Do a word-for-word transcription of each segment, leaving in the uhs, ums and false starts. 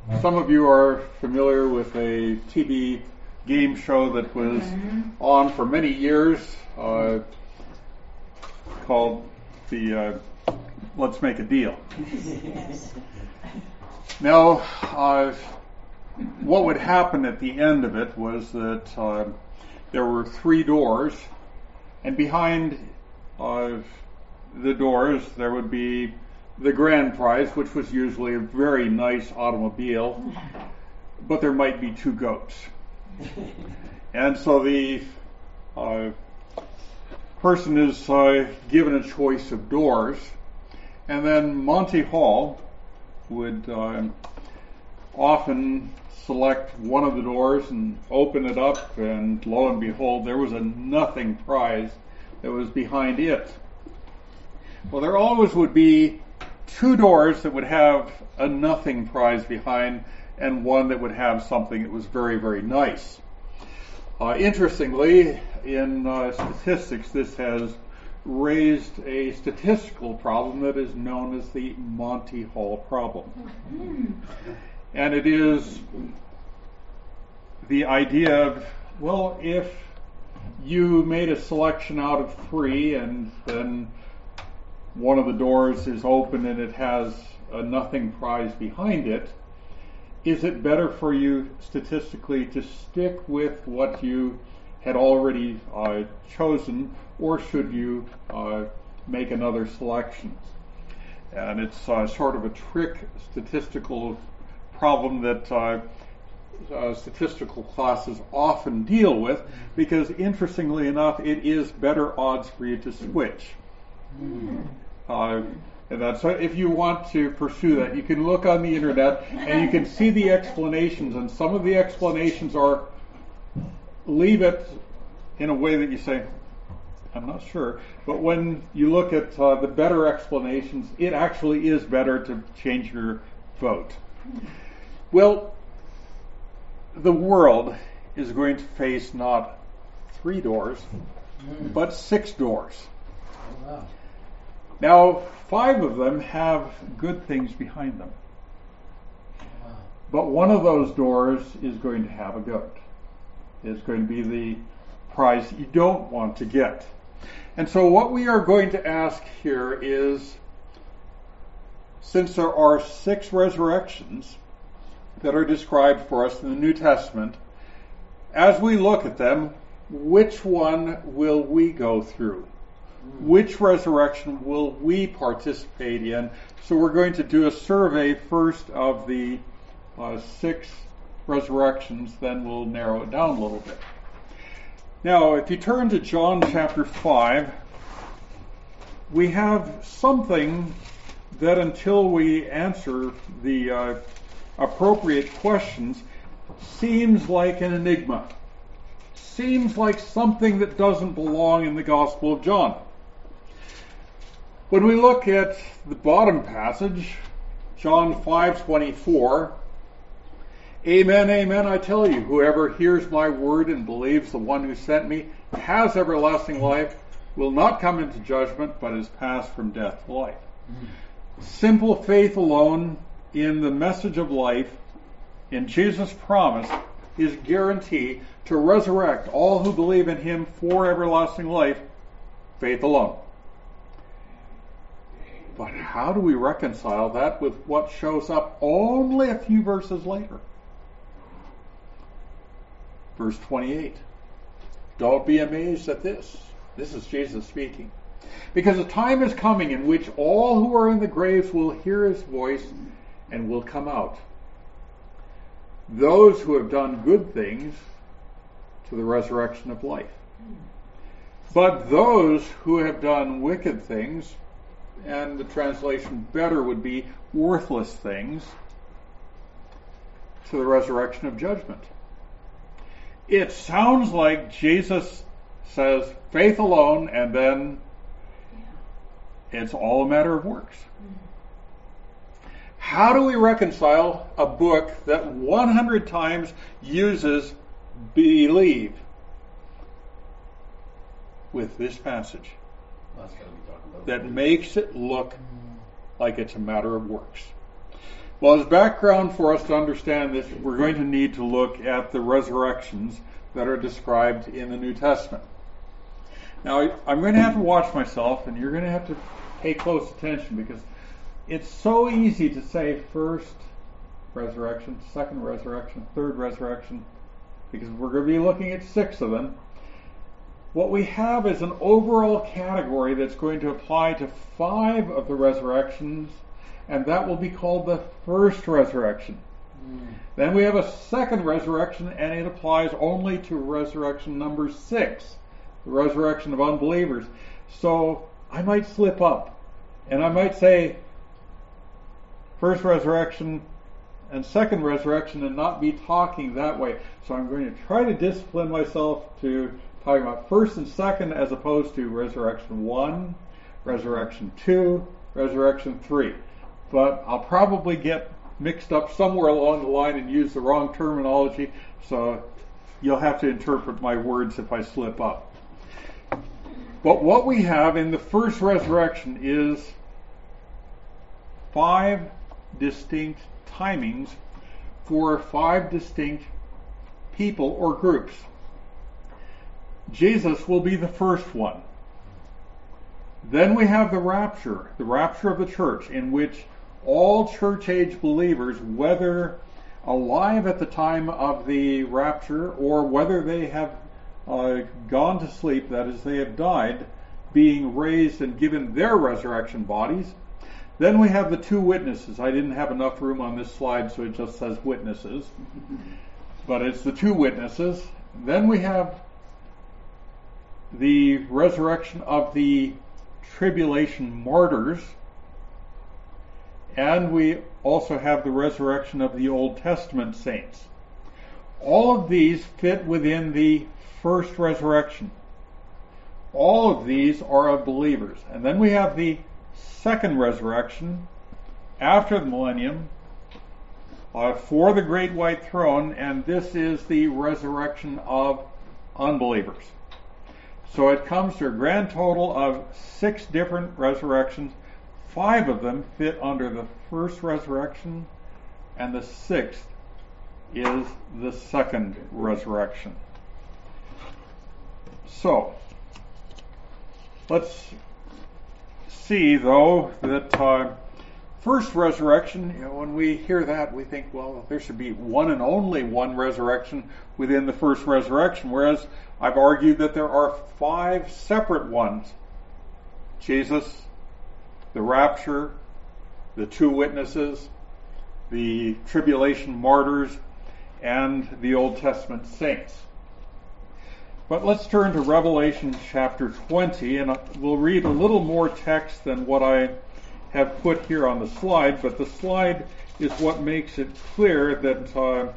some of you are familiar with a T V game show that was on for many years uh, called the uh, Let's Make a Deal. Now, uh, what would happen at the end of it was that uh, there were three doors, and behind uh, the doors there would be the grand prize, which was usually a very nice automobile, but there might be two goats. And so the uh, person is uh, given a choice of doors, and then Monty Hall would uh, often select one of the doors and open it up, and lo and behold, there was a nothing prize that was behind it. Well, there always would be two doors that would have a nothing prize behind, and one that would have something that was very, very nice. Uh, interestingly, in uh, statistics, this has raised a statistical problem that is known as the Monty Hall problem. And it is the idea of, well, if you made a selection out of three and then one of the doors is open and it has a nothing prize behind it, is it better for you statistically to stick with what you had already uh, chosen, or should you uh, make another selection? And it's uh, sort of a trick statistical problem that uh, uh, statistical classes often deal with, because interestingly enough, it is better odds for you to switch. Mm. Uh, and that's, so if you want to pursue that, you can look on the internet and you can see the explanations, and some of the explanations are leave it in a way that you say, I'm not sure. But when you look at uh, the better explanations, it actually is better to change your vote. Well, the world is going to face not three doors, but six doors. Oh, wow. Now, five of them have good things behind them. Wow. But one of those doors is going to have a goat. It's going to be the prize you don't want to get. And so what we are going to ask here is, since there are six resurrections that are described for us in the New Testament, as we look at them, which one will we go through? Which resurrection will we participate in? So we're going to do a survey first of the uh, six resurrections, then we'll narrow it down a little bit. Now, if you turn to John chapter five, we have something that until we answer the uh, appropriate questions seems like an enigma. Seems like something that doesn't belong in the Gospel of John. When we look at the bottom passage, John five twenty-four, Amen, amen, I tell you, whoever hears my word and believes the one who sent me has everlasting life, will not come into judgment, but is passed from death to life. Mm-hmm. Simple faith alone in the message of life, in Jesus' promise, is guarantee to resurrect all who believe in him for everlasting life, faith alone. But how do we reconcile that with what shows up only a few verses later? Verse twenty-eight. Don't be amazed at this. This is Jesus speaking. Because a time is coming in which all who are in the graves will hear his voice and will come out. Those who have done good things to the resurrection of life. But those who have done wicked things, and the translation better would be worthless things, to the resurrection of judgment. It sounds like Jesus says faith alone, and then it's all a matter of works. How do we reconcile a book that one hundred times uses believe with this passage That's gotta be talking about that makes it look like it's a matter of works? Well, as background for us to understand this, we're going to need to look at the resurrections that are described in the New Testament. Now, I'm going to have to watch myself, and you're going to have to pay close attention, because it's so easy to say first resurrection, second resurrection, third resurrection, because we're going to be looking at six of them. What we have is an overall category that's going to apply to five of the resurrections, and that will be called the first resurrection. Mm. Then we have a second resurrection, and it applies only to resurrection number six, the resurrection of unbelievers. So I might slip up, and I might say first resurrection and second resurrection and not be talking that way. So I'm going to try to discipline myself to talking about first and second, as opposed to resurrection one, resurrection two, resurrection three. But I'll probably get mixed up somewhere along the line and use the wrong terminology, so you'll have to interpret my words if I slip up. But what we have in the first resurrection is five distinct timings for five distinct people or groups. Jesus will be the first one. Then we have the rapture, the rapture of the church, in which all church-age believers, whether alive at the time of the rapture or whether they have uh, gone to sleep, that is, they have died, being raised and given their resurrection bodies. Then we have the two witnesses. I didn't have enough room on this slide, so it just says witnesses. But it's the two witnesses. Then we have the resurrection of the tribulation martyrs, and we also have the resurrection of the Old Testament saints. All of these fit within the first resurrection. All of these are of believers. And then we have the second resurrection after the millennium uh, for the great white throne, and this is the resurrection of unbelievers. So it comes to a grand total of six different resurrections. Five of them fit under the first resurrection, and the sixth is the second resurrection. So, let's see, though, that uh, first resurrection, you know, when we hear that, we think, well, there should be one and only one resurrection within the first resurrection, whereas I've argued that there are five separate ones. Jesus, the rapture, the two witnesses, the tribulation martyrs, and the Old Testament saints. But let's turn to Revelation chapter twenty, and we'll read a little more text than what I have put here on the slide, but the slide is what makes it clear that uh,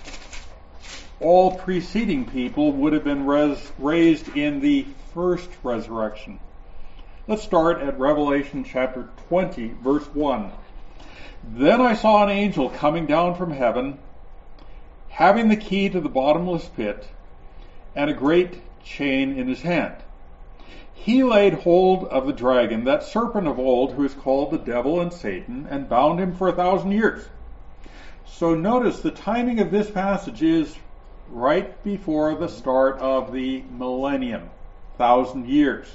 all preceding people would have been res- raised in the first resurrection. Let's start at Revelation chapter twenty, verse one. Then I saw an angel coming down from heaven, having the key to the bottomless pit, and a great chain in his hand. He laid hold of the dragon, that serpent of old, who is called the devil and Satan, and bound him for a thousand years. So notice the timing of this passage is right before the start of the millennium, thousand years.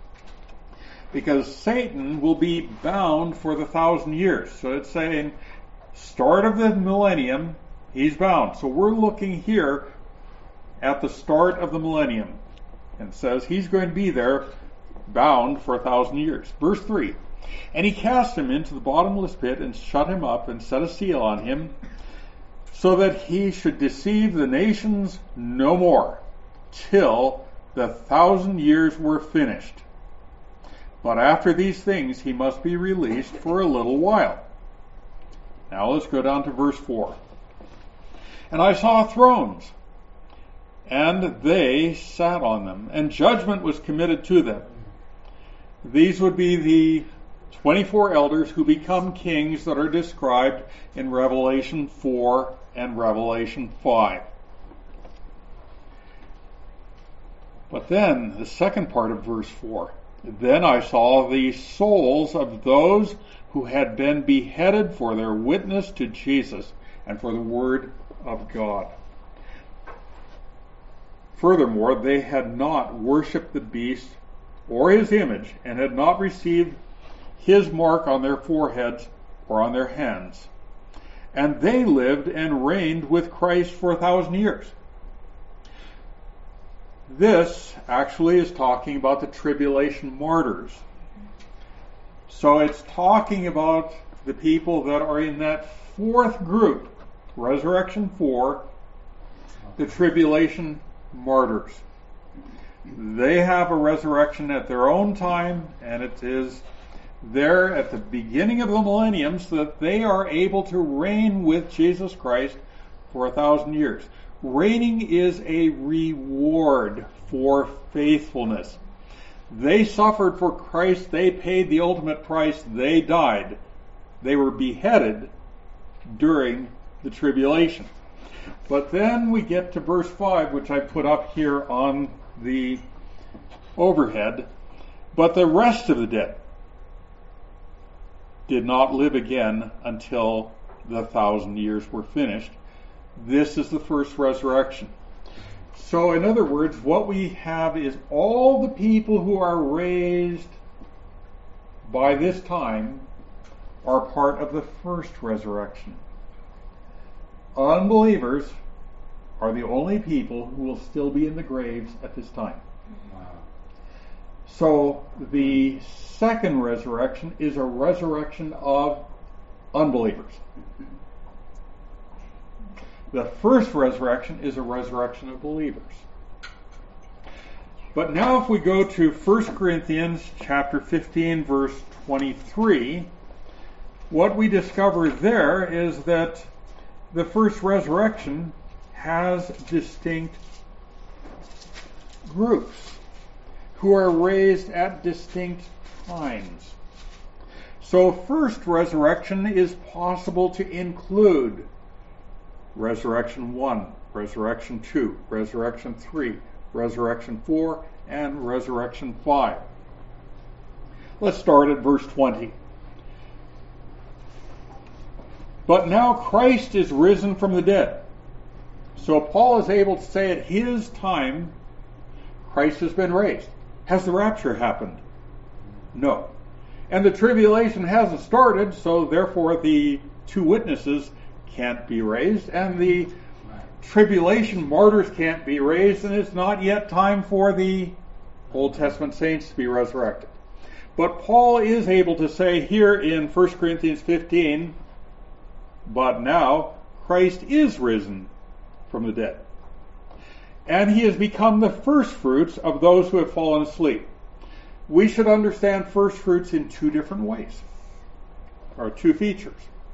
Because Satan will be bound for the thousand years. So it's saying, start of the millennium, he's bound. So we're looking here at the start of the millennium. And it says he's going to be there bound for a thousand years. Verse three. And he cast him into the bottomless pit and shut him up and set a seal on him, so that he should deceive the nations no more, till the thousand years were finished. But after these things he must be released for a little while. Now let's go down to verse four. And I saw thrones, and they sat on them, and judgment was committed to them. These would be the twenty-four elders who become kings that are described in Revelation four and Revelation five. But then, the second part of verse four. Then I saw the souls of those who had been beheaded for their witness to Jesus and for the word of God. Furthermore, they had not worshipped the beast or his image, and had not received his mark on their foreheads or on their hands. And they lived and reigned with Christ for a thousand years. This actually is talking about the tribulation martyrs. So it's talking about the people that are in that fourth group, Resurrection four, the tribulation martyrs. They have a resurrection at their own time, and it is there at the beginning of the millennium so that they are able to reign with Jesus Christ for a thousand years. Reigning is a reward for faithfulness. They suffered for Christ. They paid the ultimate price. They died. They were beheaded during the tribulation. But then we get to verse five, which I put up here on the overhead. But the rest of the dead did not live again until the thousand years were finished. This is the first resurrection. So in other words, what we have is all the people who are raised by this time are part of the first resurrection. Unbelievers are the only people who will still be in the graves at this time. Wow. So the second resurrection is a resurrection of unbelievers. The first resurrection is a resurrection of believers. But now if we go to First Corinthians chapter fifteen, verse twenty-three, what we discover there is that the first resurrection has distinct groups who are raised at distinct times. So first resurrection is possible to include Resurrection one, Resurrection two, Resurrection three, Resurrection four, and Resurrection five. Let's start at verse twenty. But now Christ is risen from the dead. So Paul is able to say at his time, Christ has been raised. Has the rapture happened? No. And the tribulation hasn't started, so therefore the two witnesses can't be raised, and the tribulation martyrs can't be raised, and it's not yet time for the Old Testament saints to be resurrected. But Paul is able to say here in First Corinthians fifteen, but now Christ is risen from the dead, and he has become the first fruits of those who have fallen asleep. We should understand first fruits in two different ways, or two features.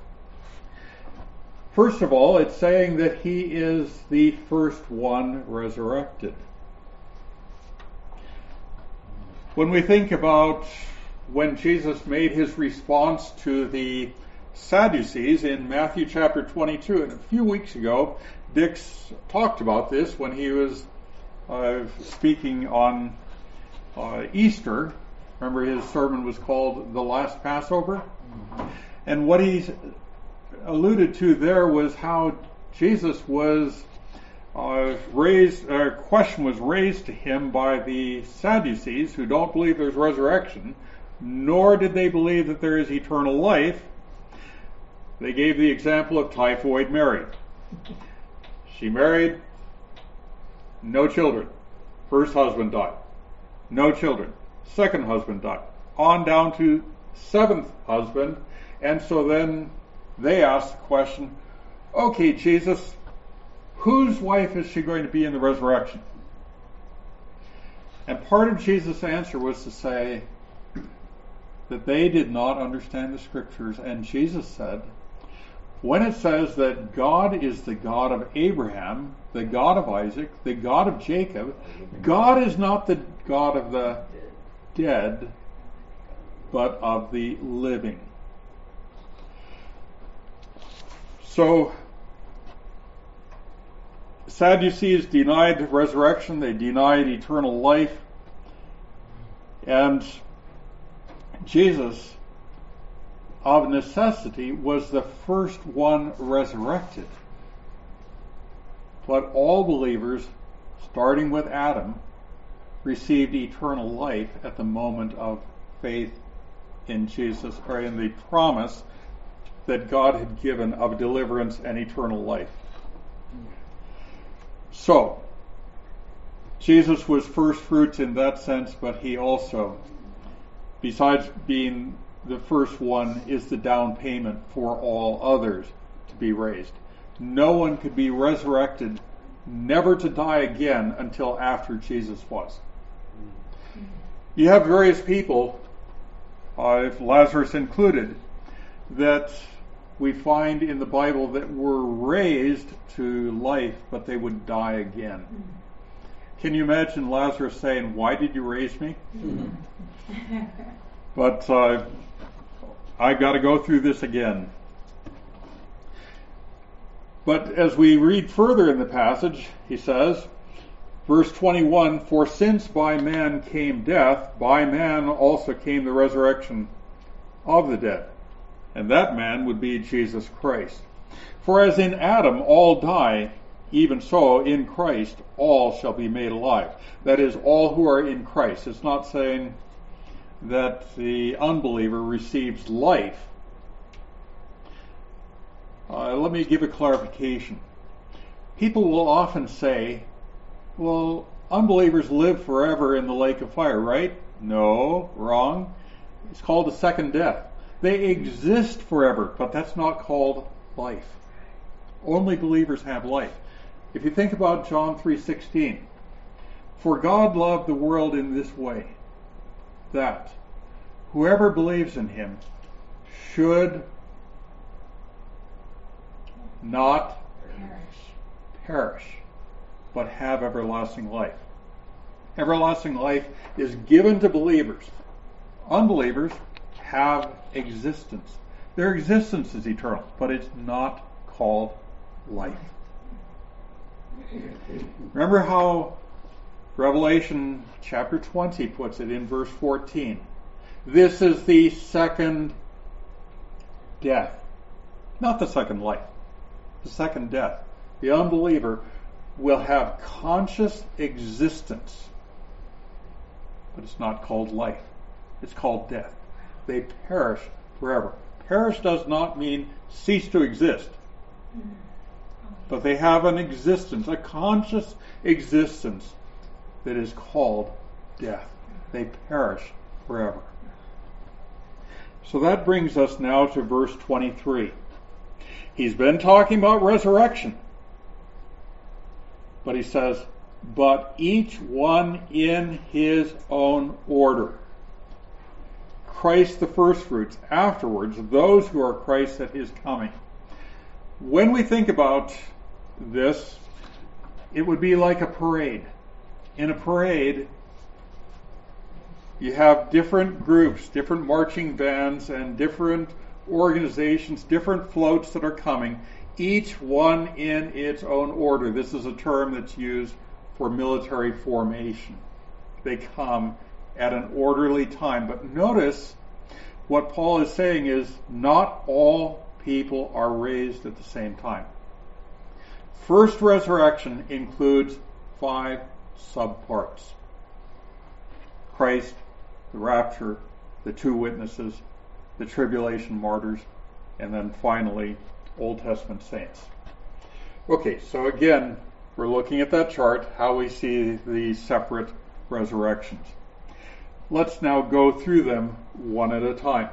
First of all, it's saying that he is the first one resurrected. When we think about when Jesus made his response to the Sadducees in Matthew chapter twenty-two, and a few weeks ago, Dix talked about this when he was uh, speaking on uh, Easter. Remember, his sermon was called The Last Passover? Mm-hmm. And what he's alluded to there was how Jesus was uh, raised, a question was raised to him by the Sadducees, who don't believe there's resurrection, nor did they believe that there is eternal life. They gave the example of typhoid Mary. She married, no children. First husband died, no children. Second husband died. On down to seventh husband, and so then they asked the question, okay, Jesus, whose wife is she going to be in the resurrection? And part of Jesus' answer was to say that they did not understand the scriptures. And Jesus said, when it says that God is the God of Abraham, the God of Isaac, the God of Jacob, God is not the God of the dead, but of the living. So, Sadducees denied the resurrection, they denied eternal life, and Jesus of necessity, was the first one resurrected. But all believers, starting with Adam, received eternal life at the moment of faith in Jesus, or in the promise that God had given of deliverance and eternal life. So, Jesus was first fruits in that sense, but he also, besides being the first one, is the down payment for all others to be raised. No one could be resurrected, never to die again, until after Jesus was. You have various people, uh, if Lazarus included, that we find in the Bible that were raised to life, but they would die again. Can you imagine Lazarus saying, "Why did you raise me?" But uh, I've got to go through this again. But as we read further in the passage, he says, verse twenty-one, "For since by man came death, by man also came the resurrection of the dead." And that man would be Jesus Christ. "For as in Adam all die, even so in Christ all shall be made alive." That is, all who are in Christ. It's not saying that the unbeliever receives life. Uh, let me give a clarification. People will often say, well, unbelievers live forever in the lake of fire, right? No, wrong. It's called a second death. They exist forever, but that's not called life. Only believers have life. If you think about John three sixteen, "For God loved the world in this way, that whoever believes in him should not Perish. perish, but have everlasting life." Everlasting life is given to believers. Unbelievers have existence. Their existence is eternal, but it's not called life. Remember how Revelation chapter twenty puts it in verse fourteen. This is the second death. Not the second life. The second death. The unbeliever will have conscious existence, but it's not called life. It's called death. They perish forever. Perish does not mean cease to exist. But they have an existence, a conscious existence that is called death. They perish forever. So that brings us now to verse twenty-three. He's been talking about resurrection. But he says, "But each one in his own order. Christ the firstfruits, afterwards those who are Christ at his coming." When we think about this, it would be like a parade. In a parade, you have different groups, different marching bands, and different organizations, different floats that are coming, each one in its own order. This is a term that's used for military formation. They come at an orderly time. But notice what Paul is saying is not all people are raised at the same time. First resurrection includes five subparts: Christ, the rapture, the two witnesses, the tribulation martyrs, and then finally Old Testament saints. Okay, so again, we're looking at that chart, how we see the separate resurrections. Let's now go through them one at a time.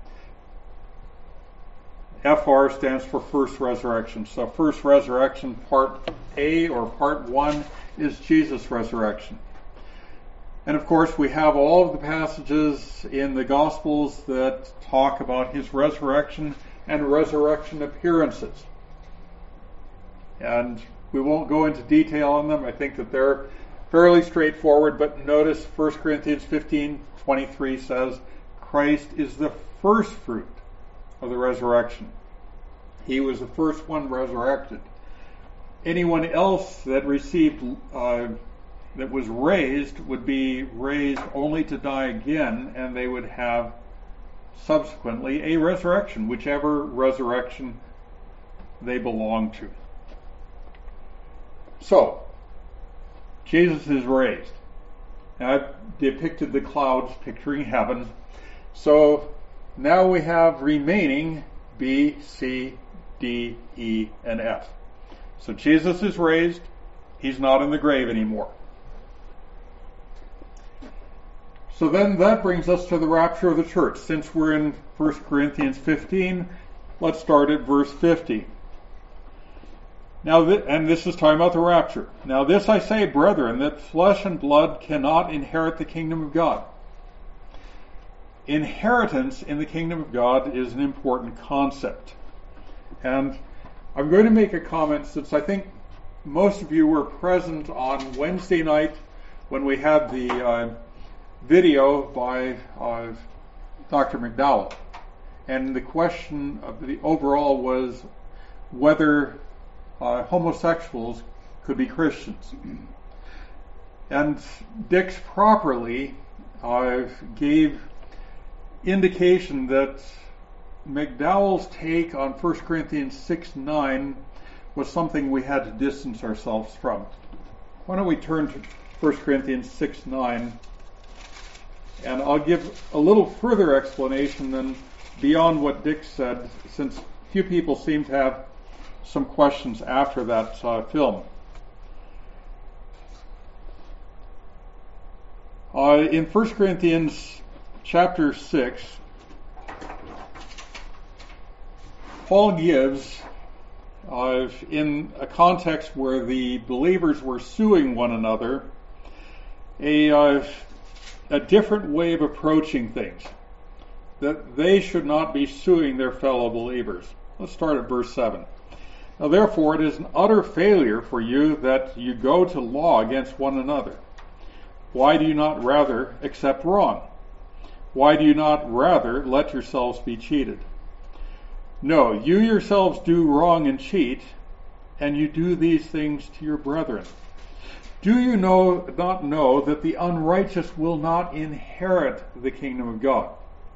F R stands for first resurrection. So first resurrection, part A or part one, is Jesus' resurrection. And of course we have all of the passages in the Gospels that talk about his resurrection and resurrection appearances. And we won't go into detail on them. I think that they're fairly straightforward, but notice First Corinthians fifteen twenty-three says, Christ is the first fruit of the resurrection. He was the first one resurrected. Anyone else that received, uh, that was raised would be raised only to die again, and they would have subsequently a resurrection, whichever resurrection they belong to. So, Jesus is raised. Now, I've depicted the clouds picturing heaven. So now we have remaining B, C, D, E, and F. So Jesus is raised. He's not in the grave anymore. So then that brings us to the rapture of the church. Since we're in First Corinthians fifteen, let's start at verse fifty. Now, th- and this is talking about the rapture. Now this I say, brethren, that flesh and blood cannot inherit the kingdom of God. Inheritance in the kingdom of God is an important concept. And I'm going to make a comment, since I think most of you were present on Wednesday night when we had the uh, video by uh, Doctor McDowell. And the question of the overall was whether uh, homosexuals could be Christians. And Dix properly uh, gave indication that McDowell's take on First Corinthians six nine was something we had to distance ourselves from. Why don't we turn to First Corinthians six nine, and I'll give a little further explanation than beyond what Dick said, since few people seem to have some questions after that uh, film. Uh, in First Corinthians chapter six, Paul gives, uh, in a context where the believers were suing one another, a, uh, a different way of approaching things, that they should not be suing their fellow believers. Let's start at verse seven. Now therefore it is an utter failure for you that you go to law against one another. Why do you not rather accept wrong? Why do you not rather let yourselves be cheated? No, you yourselves do wrong and cheat, and you do these things to your brethren. Do you know, not know that the unrighteous will not inherit the kingdom of God?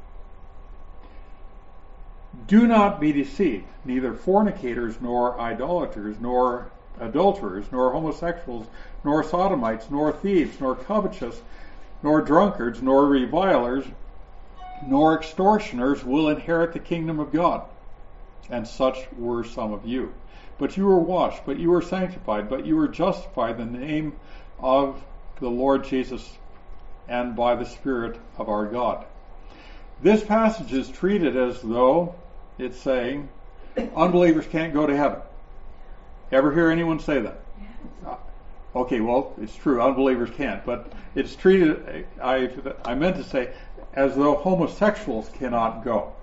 Do not be deceived. Neither fornicators, nor idolaters, nor adulterers, nor homosexuals, nor sodomites, nor thieves, nor covetous, nor drunkards, nor revilers, nor extortioners will inherit the kingdom of God. And such were some of you. But you were washed, but you were sanctified, but you were justified in the name of the Lord Jesus and by the Spirit of our God. This passage is treated as though it's saying unbelievers can't go to heaven. Ever hear anyone say that? Yes. Okay, well, it's true, unbelievers can't, but it's treated, I, I meant to say, as though homosexuals cannot go.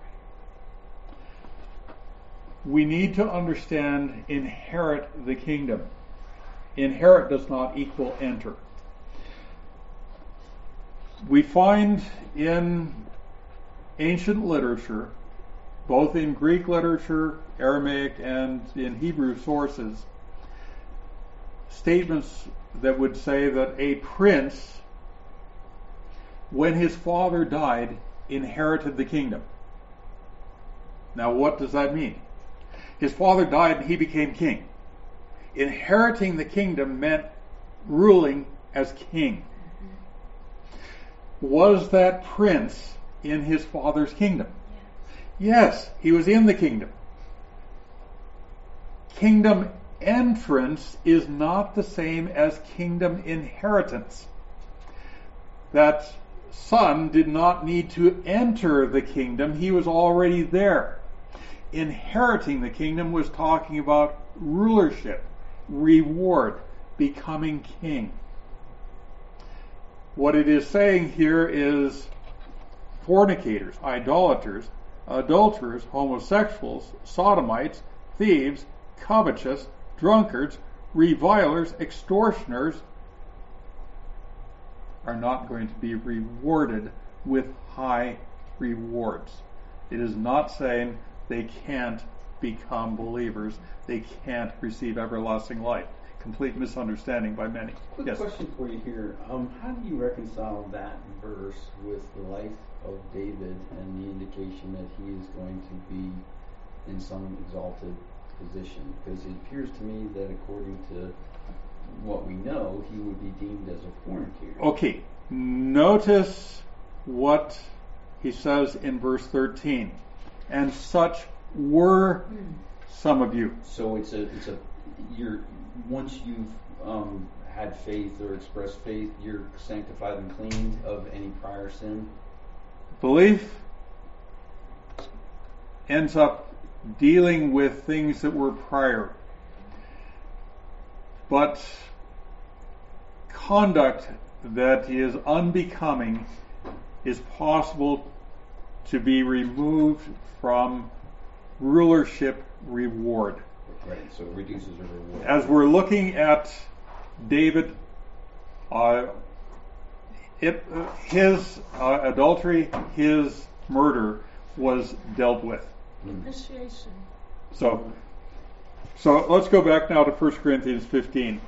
We need to understand inherit the kingdom. Inherit does not equal enter. We find in ancient literature, both in Greek literature, Aramaic, and in Hebrew sources, statements that would say that a prince, when his father died, inherited the kingdom. Now, what does that mean? His father died and he became king. Inheriting the kingdom meant ruling as king. Was that prince in his father's kingdom? Yes, he was in the kingdom. Kingdom entrance is not the same as kingdom inheritance. That son did not need to enter the kingdom, he was already there. Inheriting the kingdom was talking about rulership, reward, becoming king. What it is saying here is fornicators, idolaters, adulterers, homosexuals, sodomites, thieves, covetous, drunkards, revilers, extortioners are not going to be rewarded with high rewards. It is not saying they can't become believers, they can't receive everlasting life. complete misunderstanding by many. Quick Yes. question for you here. Um, how do you reconcile that verse with the life of David and the indication that he is going to be in some exalted position? Because it appears to me that according to what we know, he would be deemed as a fornicator. Okay, notice what he says in verse thirteen. And such were some of you. So it's a, it's a, you're, once you've um, had faith or expressed faith, you're sanctified and cleaned of any prior sin? Belief ends up dealing with things that were prior. But conduct that is unbecoming is possible to be removed from rulership reward. Right, so it reduces a reward. As we're looking at David, uh, it, his uh, adultery, his murder was dealt with. Propitiation. So, so let's go back now to First Corinthians fifteen.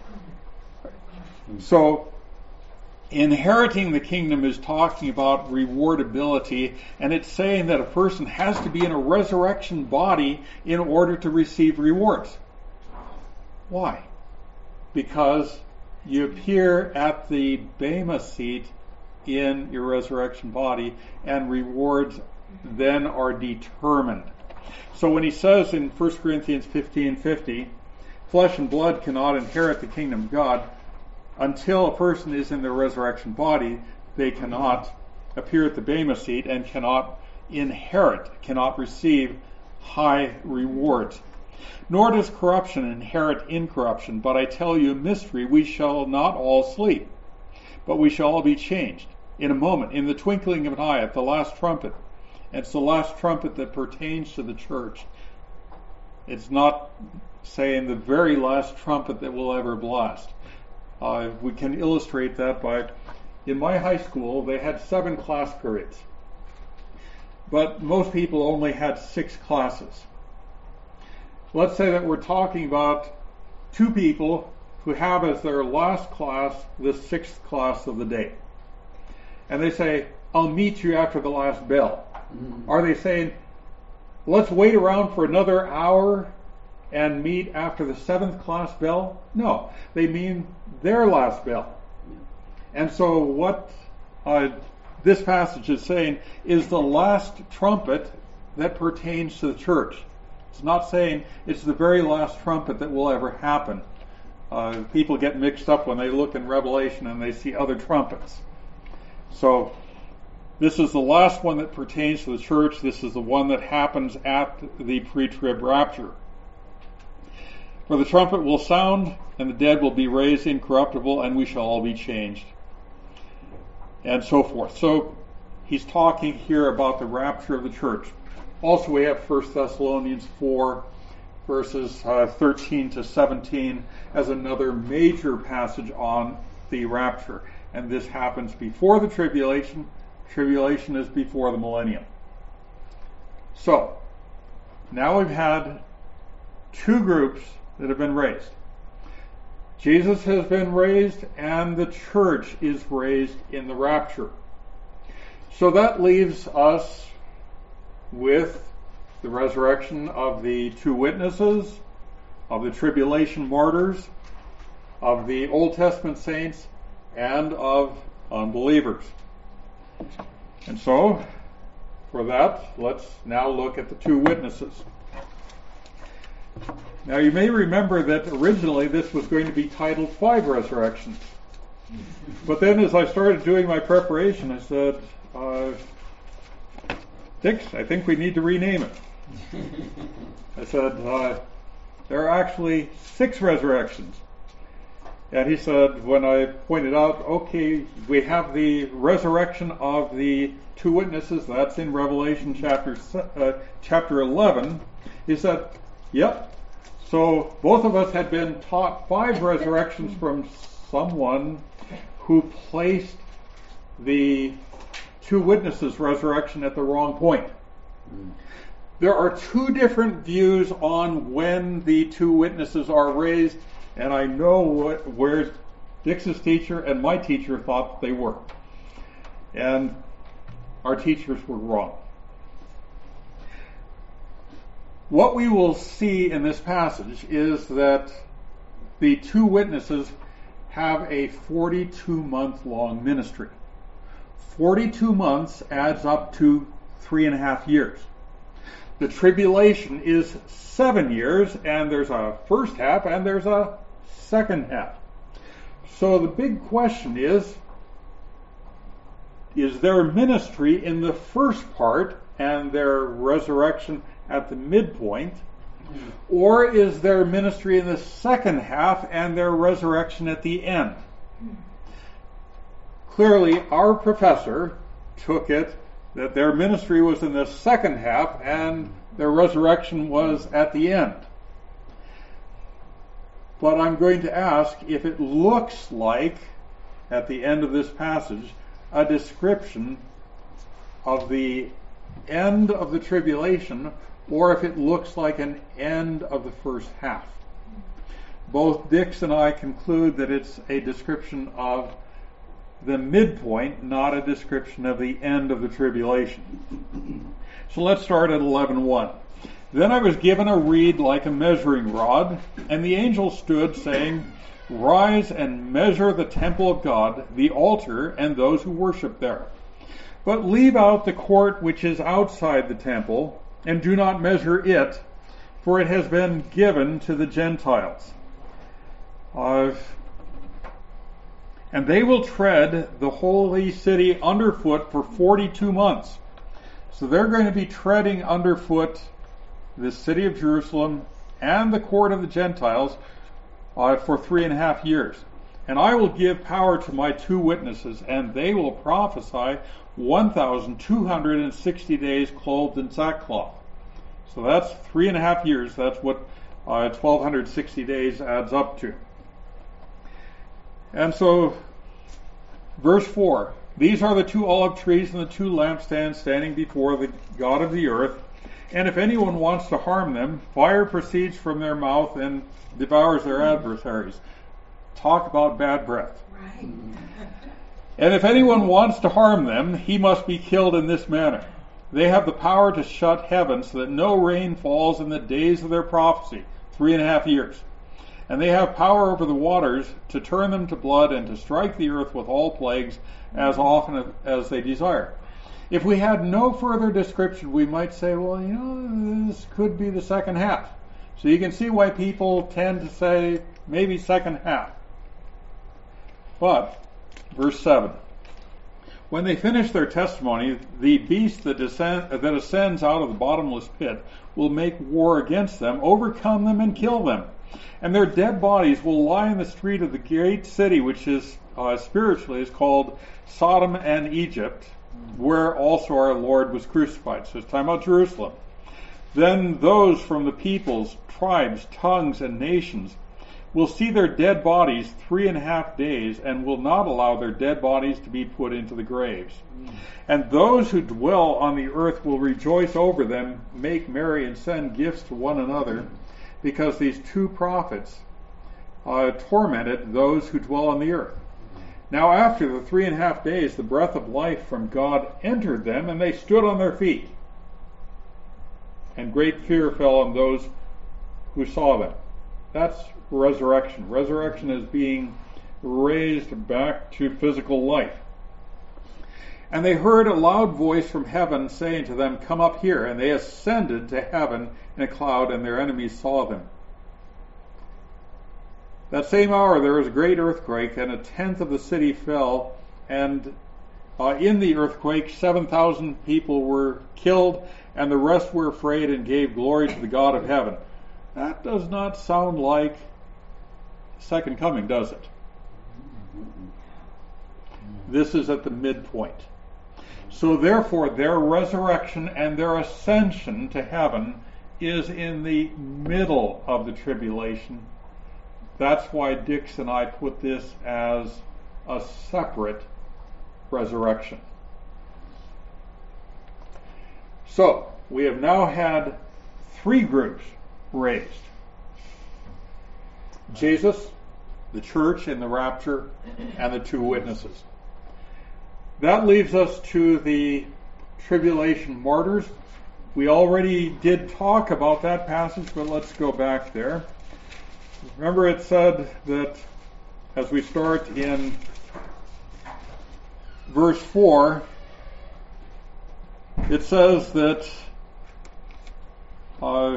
So, inheriting the kingdom is talking about rewardability, and it's saying that a person has to be in a resurrection body in order to receive rewards. Why? Because you appear at the Bema seat in your resurrection body, and rewards then are determined. So when he says in First Corinthians fifteen fifty, flesh and blood cannot inherit the kingdom of God, until a person is in their resurrection body, they cannot appear at the Bema seat and cannot inherit, cannot receive high rewards. Nor does corruption inherit incorruption, but I tell you a mystery, we shall not all sleep, but we shall all be changed in a moment, in the twinkling of an eye, at the last trumpet. And it's the last trumpet that pertains to the church. It's not saying the very last trumpet that will ever blast. Uh, we can illustrate that by, in my high school, they had seven class periods. But most people only had six classes. Let's say that we're talking about two people who have as their last class the sixth class of the day. And they say, I'll meet you after the last bell. Mm-hmm. Are they saying, let's wait around for another hour and meet after the seventh class bell? No, they mean their last bell. And so what uh, this passage is saying is the last trumpet that pertains to the church. It's not saying it's the very last trumpet that will ever happen. Uh, people get mixed up when they look in Revelation and they see other trumpets. So this is the last one that pertains to the church. This is the one that happens at the pre-trib rapture. For the trumpet will sound, and the dead will be raised incorruptible, and we shall all be changed. And so forth. So he's talking here about the rapture of the church. Also we have First Thessalonians four, verses uh, thirteen to seventeen, as another major passage on the rapture. And this happens before the tribulation. Tribulation is before the millennium. So, now we've had two groups that have been raised. Jesus has been raised, and the church is raised in the rapture. So that leaves us with the resurrection of the two witnesses, of the tribulation martyrs, of the Old Testament saints, and of unbelievers. And so, for that, let's now look at the two witnesses. Now you may remember that originally this was going to be titled Five Resurrections. But then as I started doing my preparation, I said, uh, Dix, I think we need to rename it. I said, uh, there are actually six resurrections. And he said, when I pointed out, okay, we have the resurrection of the two witnesses, that's in Revelation chapter uh, chapter eleven, he said, yep. So both of us had been taught five resurrections from someone who placed the two witnesses' resurrection at the wrong point. Mm. There are two different views on when the two witnesses are raised, and I know what, where Dick's teacher and my teacher thought they were. And our teachers were wrong. What we will see in this passage is that the two witnesses have a forty-two month long ministry. forty-two months adds up to three and a half years. The tribulation is seven years, and there's a first half and there's a second half. So the big question is, is their ministry in the first part and their resurrection at the midpoint, or is their ministry in the second half and their resurrection at the end? Clearly, our professor took it that their ministry was in the second half and their resurrection was at the end. But I'm going to ask if it looks like, at the end of this passage, a description of the end of the tribulation, or if it looks like an end of the first half. Both Dix and I conclude that it's a description of the midpoint, not a description of the end of the tribulation. So let's start at eleven one. Then I was given a reed like a measuring rod, and the angel stood, saying, Rise and measure the temple of God, the altar, and those who worship there. But leave out the court which is outside the temple, and do not measure it, for it has been given to the Gentiles. Uh, and they will tread the holy city underfoot for forty-two months. So they're going to be treading underfoot the city of Jerusalem and the court of the Gentiles uh, for three and a half years. And I will give power to my two witnesses, and they will prophesy one thousand two hundred sixty days clothed in sackcloth. So that's three and a half years. That's what uh, twelve sixty days adds up to. And so, verse four, these are the two olive trees and the two lampstands standing before the God of the earth. And if anyone wants to harm them, fire proceeds from their mouth and devours their adversaries. Talk about bad breath. Right. And if anyone wants to harm them, he must be killed in this manner. They have the power to shut heaven so that no rain falls in the days of their prophecy, three and a half years. And they have power over the waters to turn them to blood and to strike the earth with all plagues as often as they desire. If we had no further description, we might say, well, you know, this could be the second half. So you can see why people tend to say maybe second half. But, verse seven, when they finish their testimony, the beast that, descend, that ascends out of the bottomless pit will make war against them, overcome them, and kill them. And their dead bodies will lie in the street of the great city, which is uh, spiritually is called Sodom and Egypt, where also our Lord was crucified. So it's talking about Jerusalem. Then those from the peoples, tribes, tongues, and nations will see their dead bodies three and a half days, and will not allow their dead bodies to be put into the graves. Mm. And those who dwell on the earth will rejoice over them, make merry, and send gifts to one another, because these two prophets uh, tormented those who dwell on the earth. Now after the three and a half days, the breath of life from God entered them, and they stood on their feet. And great fear fell on those who saw them. That's resurrection. Resurrection is being raised back to physical life. And they heard a loud voice from heaven saying to them, Come up here. And they ascended to heaven in a cloud, and their enemies saw them. That same hour there was a great earthquake, and a tenth of the city fell, and uh, in the earthquake seven thousand people were killed, and the rest were afraid and gave glory to the God of heaven. That does not sound like second coming, does it? This is at the midpoint. So therefore, their resurrection and their ascension to heaven is in the middle of the tribulation. That's why Dix and I put this as a separate resurrection. So, we have now had three groups raised. Jesus, the church in the rapture, and the two witnesses. That leaves us to the tribulation martyrs. We already did talk about that passage, but let's go back there. Remember, it said that as we start in verse four, it says that uh,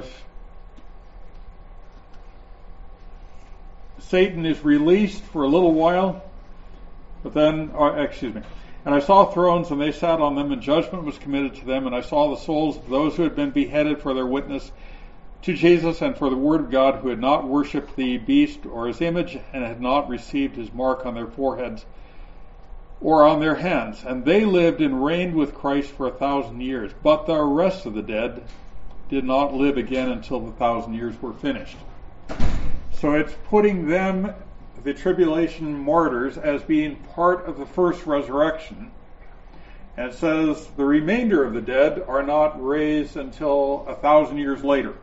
Satan is released for a little while, but then, uh, excuse me, and I saw thrones, and they sat on them, and judgment was committed to them, and I saw the souls of those who had been beheaded for their witness to Jesus and for the word of God, who had not worshipped the beast or his image, and had not received his mark on their foreheads or on their hands. And they lived and reigned with Christ for a thousand years. But the rest of the dead did not live again until the thousand years were finished. So it's putting them, the tribulation martyrs, as being part of the first resurrection. And it says the remainder of the dead are not raised until a thousand years later.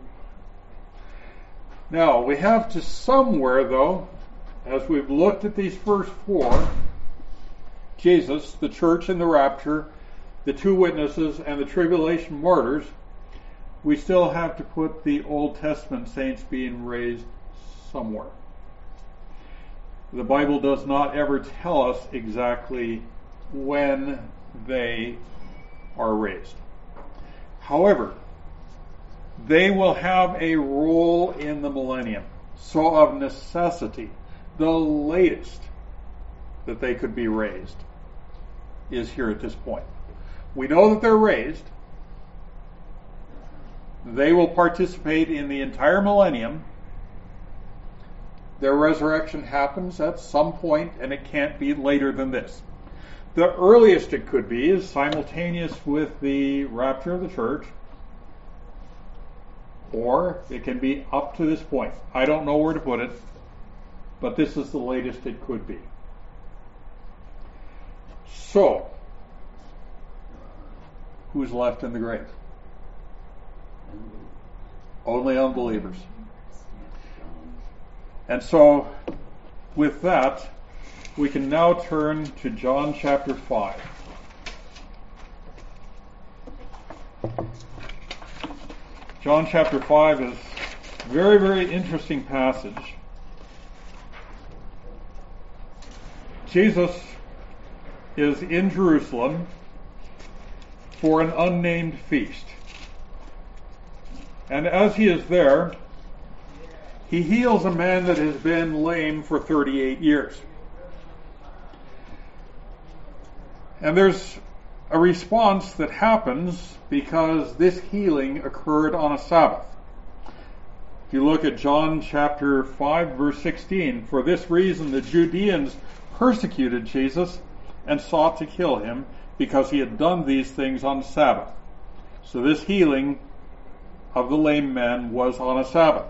Now, we have to somewhere, though, as we've looked at these first four, Jesus, the church in the rapture, the two witnesses, and the tribulation martyrs, we still have to put the Old Testament saints being raised somewhere. The Bible does not ever tell us exactly when they are raised. However, they will have a role in the millennium. So of necessity, the latest that they could be raised is here at this point. We know that they're raised. They will participate in the entire millennium. Their resurrection happens at some point, and it can't be later than this. The earliest it could be is simultaneous with the rapture of the church, or it can be up to this point. I don't know where to put it, but this is the latest it could be. So, who's left in the grave? Only unbelievers. And so, with that, we can now turn to John chapter five. John chapter five is a very, very interesting passage. Jesus is in Jerusalem for an unnamed feast. And as he is there, he heals a man that has been lame for thirty-eight years. And there's a response that happens because this healing occurred on a Sabbath. If you look at John chapter five, verse sixteen, for this reason the Judeans persecuted Jesus and sought to kill him because he had done these things on Sabbath. So this healing of the lame man was on a Sabbath.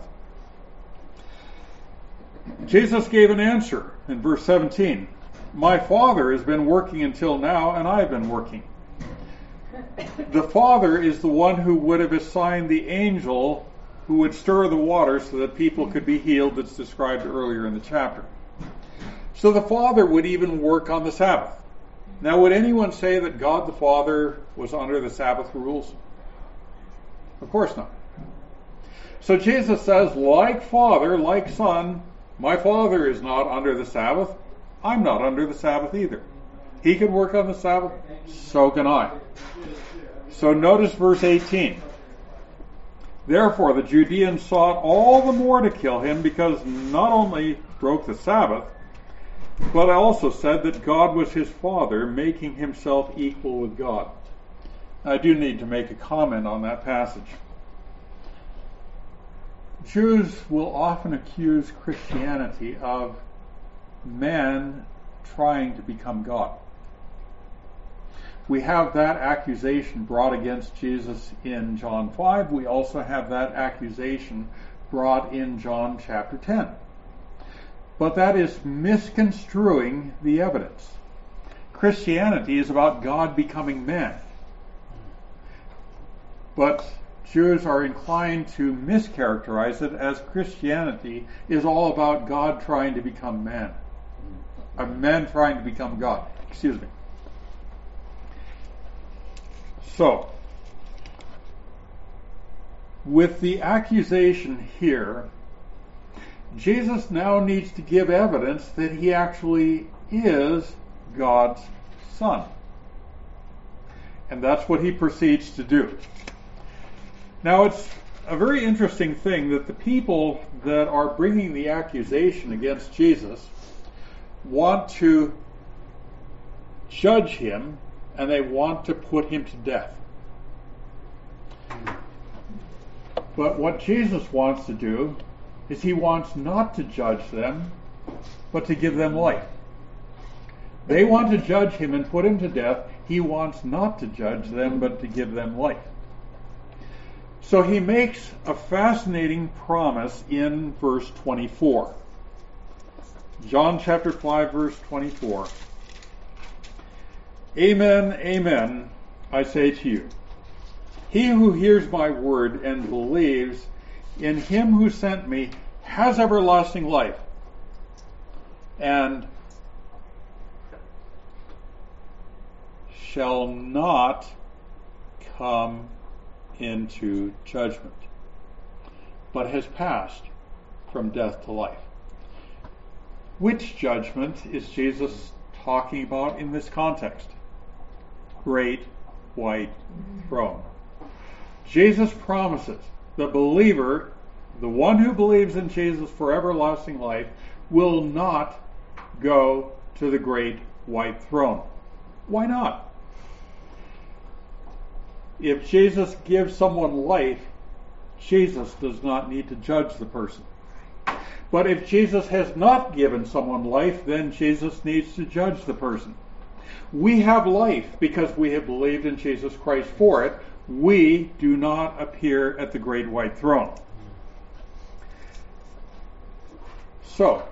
Jesus gave an answer in verse seventeen. My Father has been working until now, and I have been working. The Father is the one who would have assigned the angel who would stir the water so that people could be healed, that's described earlier in the chapter. So the Father would even work on the Sabbath. Now, would anyone say that God the Father was under the Sabbath rules? Of course not. So Jesus says, like Father, like Son, my Father is not under the Sabbath. I'm not under the Sabbath either. He can work on the Sabbath, so can I. So notice verse eighteen. Therefore the Judeans sought all the more to kill him because not only broke the Sabbath, but also said that God was his Father, making himself equal with God. I do need to make a comment on that passage. Jews will often accuse Christianity of man trying to become God. We have that accusation brought against Jesus in John five. We also have that accusation brought in John chapter ten. But that is misconstruing the evidence. Christianity is about God becoming man. But Jews are inclined to mischaracterize it as Christianity is all about God trying to become man. A man trying to become God. Excuse me. So, with the accusation here, Jesus now needs to give evidence that he actually is God's Son. And that's what he proceeds to do. Now, it's a very interesting thing that the people that are bringing the accusation against Jesus want to judge him, and they want to put him to death. But what Jesus wants to do is he wants not to judge them, but to give them life. They want to judge him and put him to death. He wants not to judge them, but to give them life. So he makes a fascinating promise in verse twenty-four. John chapter five, verse twenty-four. Amen, amen, I say to you, he who hears my word and believes in him who sent me has everlasting life, and shall not come into judgment, but has passed from death to life. Which judgment is Jesus talking about in this context? Great white throne. Jesus promises the believer, the one who believes in Jesus for everlasting life, will not go to the great white throne. Why not? If Jesus gives someone life, Jesus does not need to judge the person. But if Jesus has not given someone life, then Jesus needs to judge the person. We have life because we have believed in Jesus Christ for it. We do not appear at the great white throne. So,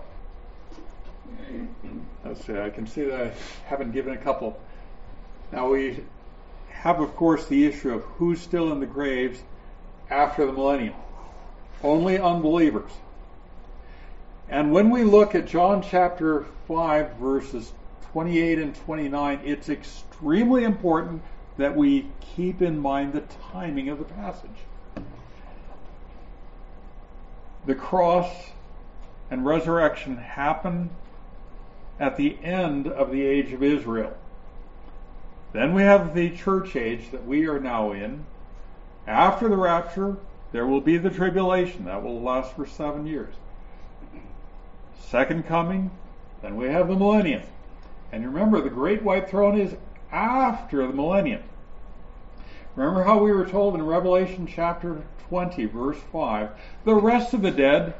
let's see, I can see that I haven't given a couple. Now we have, of course, the issue of who's still in the graves after the millennium. Only unbelievers. And when we look at John chapter five, verses twenty-eight and twenty-nine, it's extremely important that we keep in mind the timing of the passage. The cross and resurrection happen at the end of the age of Israel. Then we have the church age that we are now in. After the rapture, there will be the tribulation. That will last for seven years. Second coming, then we have the millennium. And remember, the great white throne is after the millennium. Remember how we were told in Revelation chapter twenty, verse five, the rest of the dead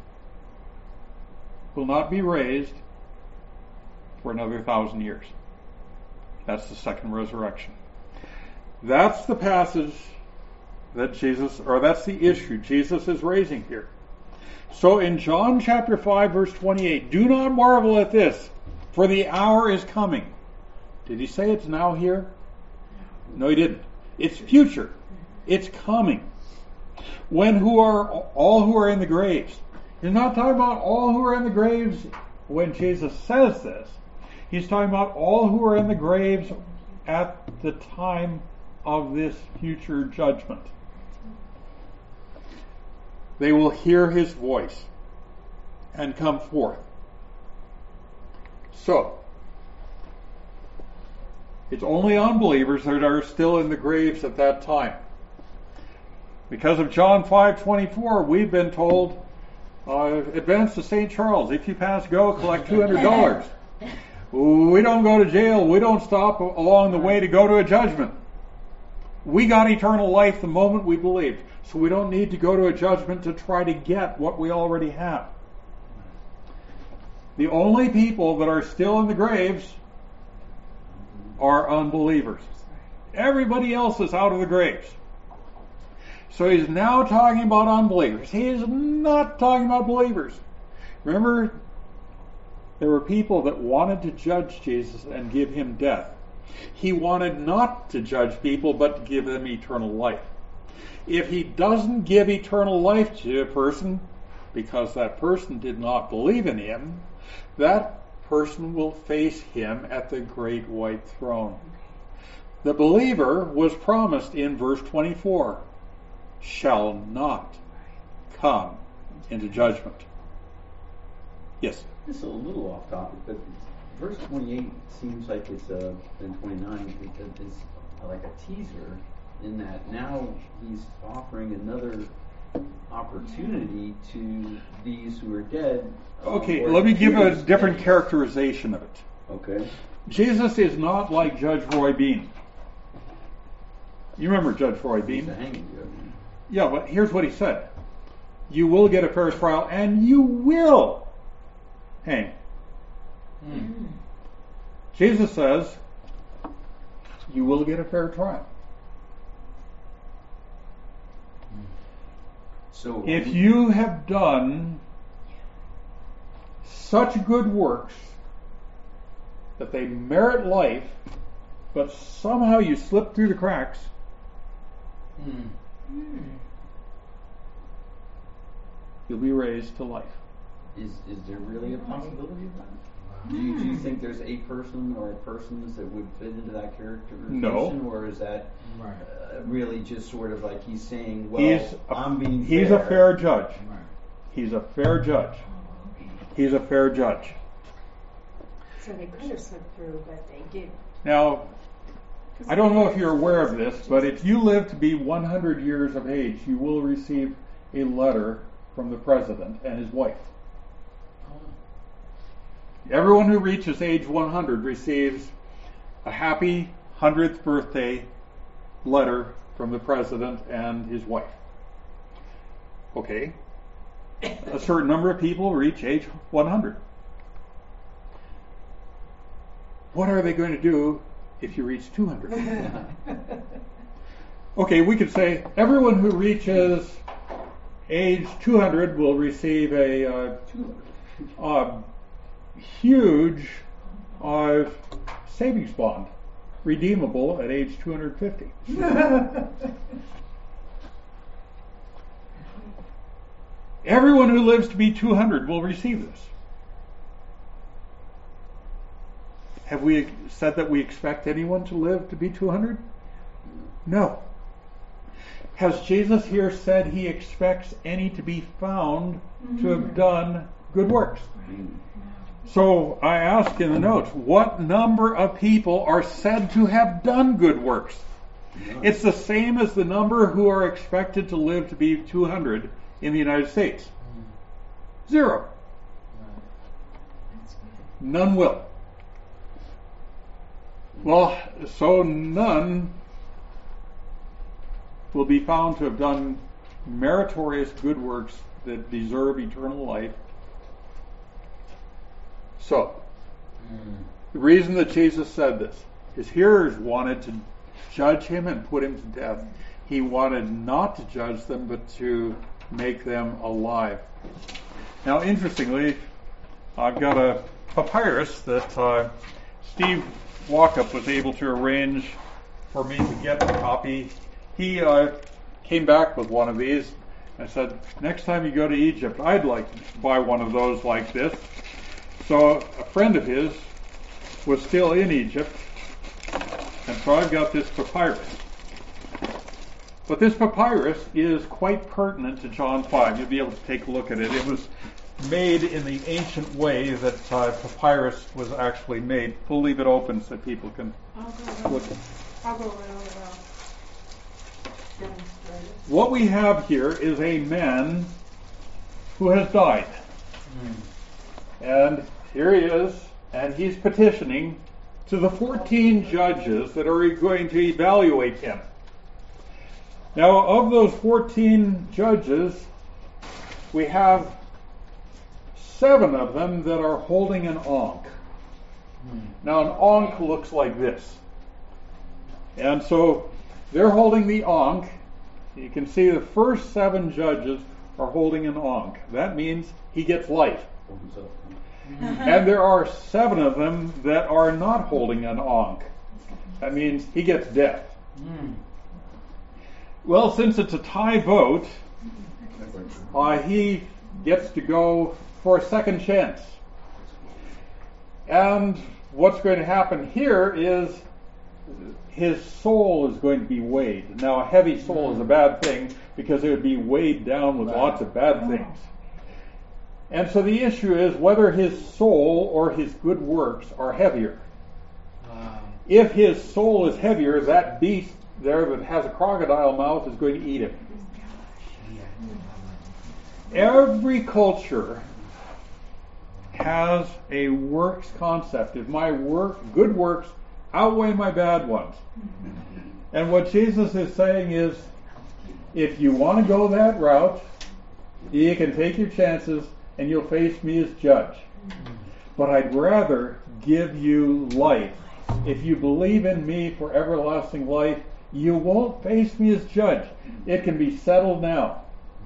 will not be raised for another thousand years. That's the second resurrection. That's the passage that Jesus, or that's the issue Jesus is raising here. So in John chapter five, verse twenty-eight, do not marvel at this, for the hour is coming. Did he say it's now here? No, he didn't. It's future. It's coming. When who are all who are in the graves. He's not talking about all who are in the graves when Jesus says this. He's talking about all who are in the graves at the time of this future judgment. They will hear his voice and come forth. So, it's only unbelievers that are still in the graves at that time. Because of John five twenty-four, we've been told, uh, advance to Saint Charles. If you pass go, collect two hundred dollars. We don't go to jail. We don't stop along the way to go to a judgment. We got eternal life the moment we believed. So we don't need to go to a judgment to try to get what we already have. The only people that are still in the graves are unbelievers. Everybody else is out of the graves. So he's now talking about unbelievers. He is not talking about believers. Remember, there were people that wanted to judge Jesus and give him death. He wanted not to judge people, but to give them eternal life. If he doesn't give eternal life to a person because that person did not believe in him, that person will face him at the great white throne. The believer was promised in verse twenty-four, shall not come into judgment. Yes? This is a little off topic, but verse twenty-eight seems like it's uh, and twenty-nine it's like a teaser in that now he's offering another opportunity to these who are dead. uh, Okay, or let me give a accused different enemies. characterization of it. Okay. Jesus is not like Judge Roy Bean. You remember Judge Roy He's Bean? the hanging judgment. Yeah, but here's what he said. You will get a fair trial and you will hang. Mm. Jesus says, you will get a fair trial. So If you have done such good works that they merit life, but somehow you slip through the cracks, Mm. you'll be raised to life. is is there really a possibility of that? Do you, do you think there's a person or persons that would fit into that characterization? No. Or is that Right. uh, really just sort of like he's saying, well, He's a, I'm being he's fair. a fair judge. Right. He's a fair judge. He's a fair judge. So they could have slipped through, but they didn't. Now, I don't know if you're aware of this, but if you live to be one hundred years of age, you will receive a letter from the president and his wife. Everyone who reaches age one hundred receives a happy hundredth birthday letter from the president and his wife. Okay. A certain number of people reach age one hundred. What are they going to do if you reach two hundred? Okay, we could say everyone who reaches age two hundred will receive a uh, uh, huge uh, savings bond, redeemable at age two hundred fifty. Everyone who lives to be two hundred will receive this. Have we said that we expect anyone to live to be two hundred? No. Has Jesus here said he expects any to be found to have done good works? So I ask in the notes, what number of people are said to have done good works? It's the same as the number who are expected to live to be two hundred in the United States. Zero. None will. Well, so none will be found to have done meritorious good works that deserve eternal life. So, the reason that Jesus said this, his hearers wanted to judge him and put him to death. He wanted not to judge them, but to make them alive. Now, interestingly, I've got a papyrus that uh, Steve Walkup was able to arrange for me to get a copy. He uh, came back with one of these. I said, next time you go to Egypt, I'd like to buy one of those like this. So a friend of his was still in Egypt, and so I've got this papyrus. But this papyrus is quite pertinent to John five. You'll be able to take a look at it. It was made in the ancient way that uh, papyrus was actually made. We'll leave it open so people can I'll go look. over. I'll go right over there. Demonstrate it. What we have here is a man who has died. And here he is, and he's petitioning to the fourteen judges that are going to evaluate him. Now, of those fourteen judges, we have seven of them that are holding an ankh. Now, an ankh looks like this. And so they're holding the ankh. You can see the first seven judges are holding an ankh. That means he gets life. And there are seven of them that are not holding an ankh. That means he gets death. Well, since it's a tie vote, uh, he gets to go for a second chance. And what's going to happen here is his soul is going to be weighed. Now, a heavy soul is a bad thing because it would be weighed down with lots of bad things. And so the issue is whether his soul or his good works are heavier. Wow. If his soul is heavier, that beast there that has a crocodile mouth is going to eat him. Every culture has a works concept. If my work, good works outweigh my bad ones. And what Jesus is saying is, if you want to go that route, you can take your chances and you'll face me as judge. But I'd rather give you life. If you believe in me for everlasting life, you won't face me as judge. It can be settled now.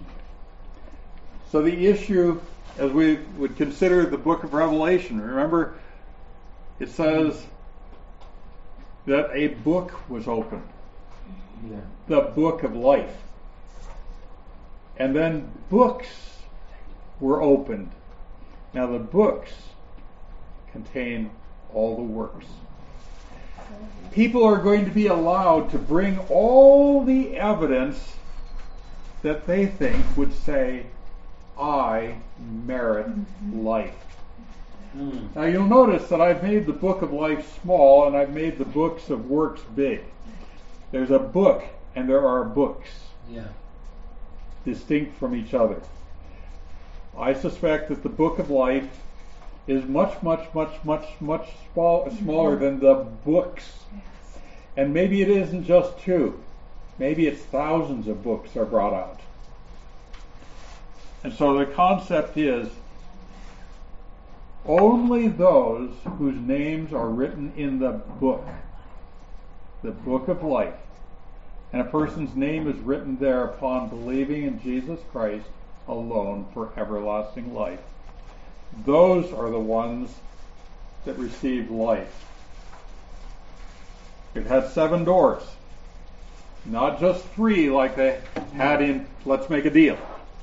So the issue, as we would consider the book of Revelation, remember, it says that a book was opened. Yeah. The book of life. And then books were opened. Now the books contain all the works. People are going to be allowed to bring all the evidence that they think would say, I merit life. Mm. Now you'll notice that I've made the book of life small and I've made the books of works big. There's a book and there are books, Yeah. distinct from each other. I suspect that the book of life is much, much, much, much, much small, smaller than the books. And maybe it isn't just two. Maybe it's thousands of books are brought out. And so the concept is only those whose names are written in the book, the book of life, and a person's name is written there upon believing in Jesus Christ alone for everlasting life. Those are the ones that receive life. It had seven doors, not just three like they had in Let's Make a Deal.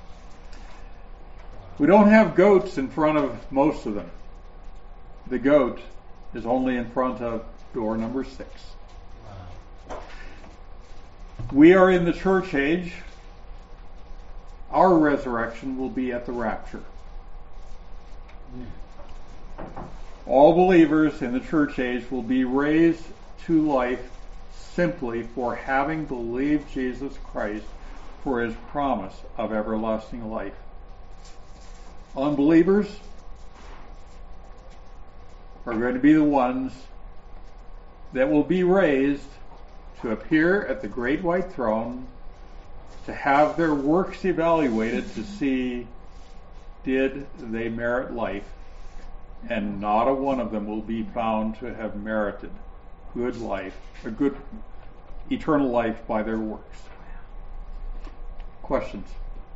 We don't have goats in front of most of them. The goat is only in front of door number six. Wow. We are in the church age. Our resurrection will be at the rapture. All believers in the church age will be raised to life simply for having believed Jesus Christ for his promise of everlasting life. Unbelievers are going to be the ones that will be raised to appear at the great white throne, to have their works evaluated to see did they merit life, and not a one of them will be found to have merited good life, a good eternal life by their works. Questions?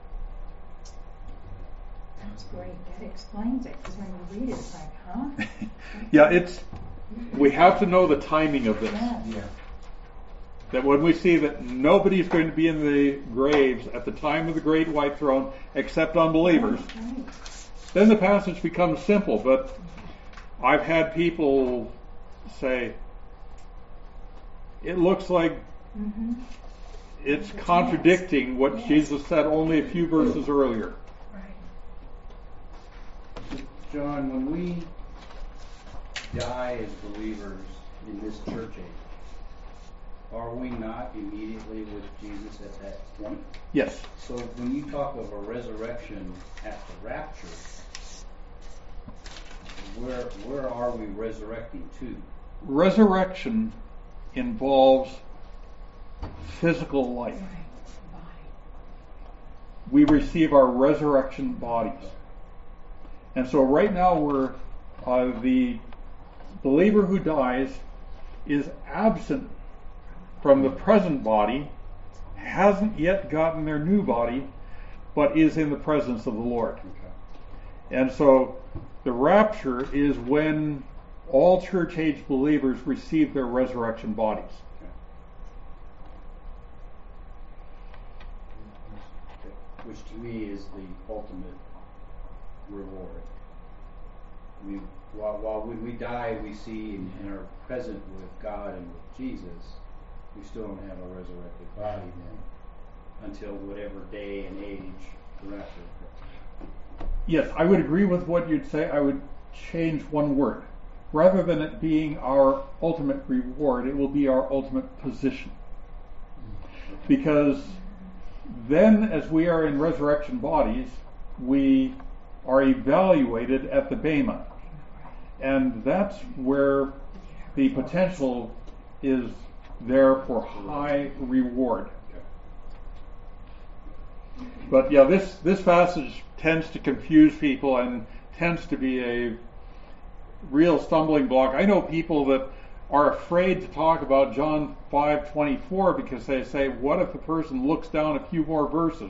That's great. That explains it. Because when you read it, it's like, huh? Yeah, it's, we have to know the timing of this. Yeah. Yeah. That when we see that nobody's going to be in the graves at the time of the great white throne except unbelievers, Right. then the passage becomes simple. But I've had people say, it looks like Mm-hmm. it's contradicting what Yes. Jesus said only a few verses earlier. Right. John, when we die as believers in this church age, are we not immediately with Jesus at that point? Yes. So when you talk of a resurrection at the rapture, where where are we resurrecting to? Resurrection involves physical life. Right. Body. We receive our resurrection bodies. And so right now we're, uh, the believer who dies is absent from the present body, hasn't yet gotten their new body, but is in the presence of the Lord. Okay. And so the rapture is when all church age believers receive their resurrection bodies. which to me is the ultimate reward. I mean, while, while when we die, we see and, and are present with God and with Jesus, we still don't have a resurrected body then, until whatever day and age the rapture occurs. Yes, I would agree with what you'd say. I would change one word. Rather than it being our ultimate reward, it will be our ultimate position. Because then, as we are in resurrection bodies, we are evaluated at the Bema. And that's where the potential is there for high reward. But yeah, this, this passage tends to confuse people and tends to be a real stumbling block. I know people that are afraid to talk about John five twenty-four because they say, what if the person looks down a few more verses?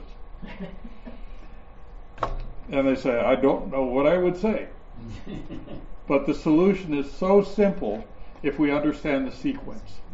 And they say, I don't know what I would say. But the solution is so simple if we understand the sequence.